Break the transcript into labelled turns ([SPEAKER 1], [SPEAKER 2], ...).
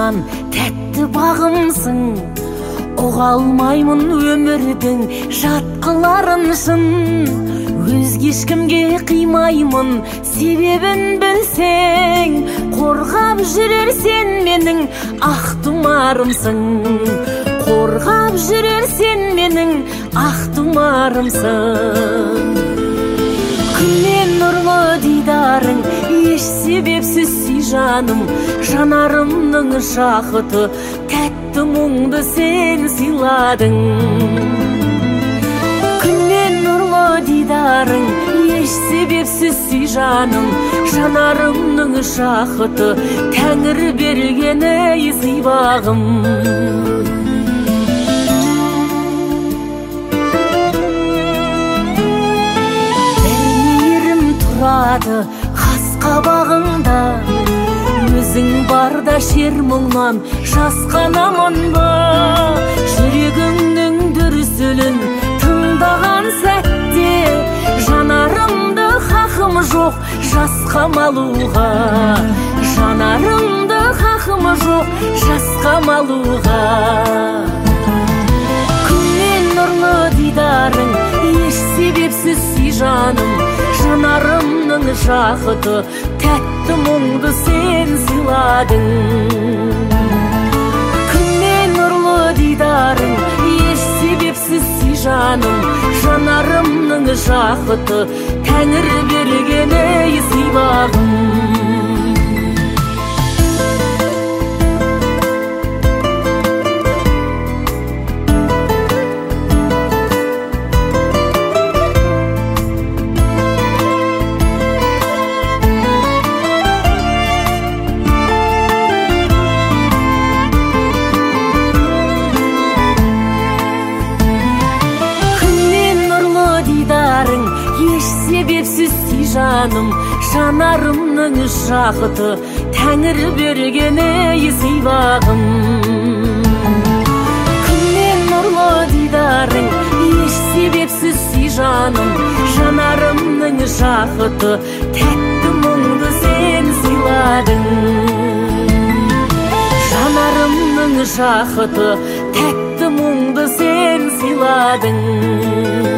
[SPEAKER 1] ашқан тәтті бағымсың. Оға алмаймын өмірдің жатқыларын шын. Өзге ешкімге қимаймын, себебін білсең. Қорғап жүрер сен менің ақ тұмарымсың. Қорғап жүрер сен менің ақ тұмарымсың. Күннен нұрлы дидарың, еш себепсіз сүй жаным. Жанарымның жақыты, тәтті мұңды сен сыйладың. Күннен нұрлы дидарың, еш себепсіз сүй жаным. Жанарымның жақыты, Тәңір бергені сыйбағым. Қас қабағыңда өзің барда шер мұңнан жасқанамын ба? Жүрегіңнің дүрсілін тыңдаған сәтте жанарымды хақым жоқ жасқа малуға. Жанарымды хақым жоқ жасқа малуға. Күннен нұрлы дидарың, еш себепсіз сүй жаным. Жанарымның жақыты, тәтті мұңды сен сыйладың. Күннен нұрлы дидарың, еш себепсіз сүй жаным. Жанарымның жақыты, Тәңір бергені сыйбағым. Себепсіз сүй жаным, жанарымның жақыты, Тәңір бергені сыйбағым. Күннен нұрлы дидарың, еш себепсіз сүй жаным. Жанарымның жақыты, тәтті мұңды сен сыйладың. Жанарымның жақыты, тәтті мұңды сен сыйладың.